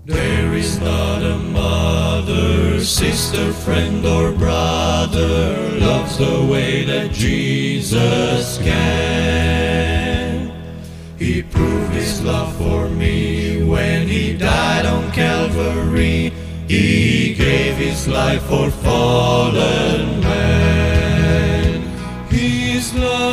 There is not a mother, sister, friend or brother loves the way that Jesus can. He proved His love for me when He died on Calvary. He gave His life for fallen man. His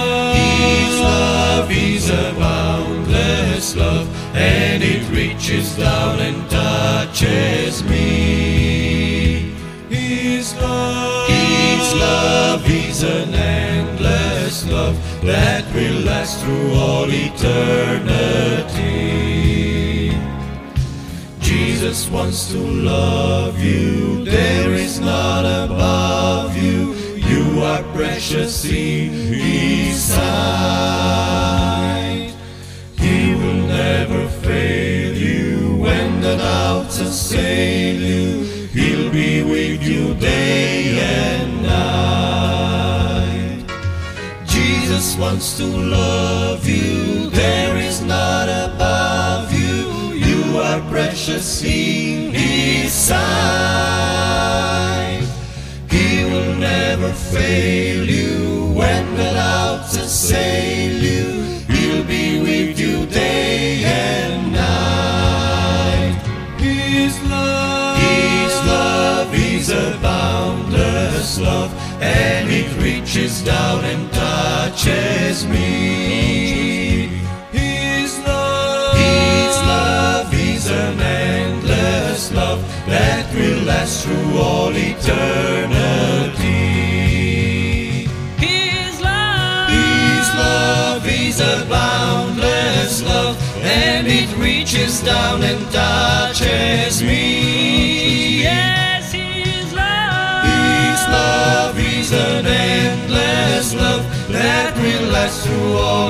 love is a boundless love, and it reaches down and touches me. His love is an endless love that will last through all eternity. Jesus wants to love you. There is none above you. You are precious in His sight. He will never fail you when the doubts assail you. He'll be with you day and night. Jesus wants to love you. There is none above you. You are precious in His sight. He will never fail you when the doubts assail you. He'll be with you day and night. His love is a boundless love, and it reaches down and touches me. His love is an endless love that will last through all eternity. His love is a boundless love, and it reaches down and touches me. Yes, His love is an endless love that will last through all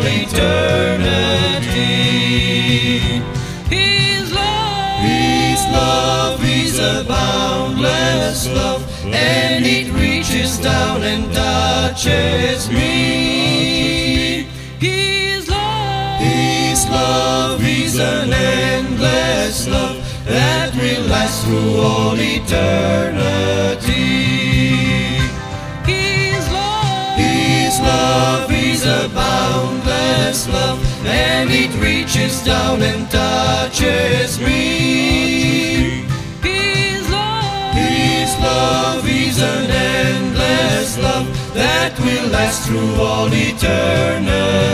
eternity. His love is a boundless love, and it reaches down and touches me. His love is an endless love that will last through all eternity. His love is a boundless love, and it reaches down and touches me. His love is an endless love that will last through all eternity.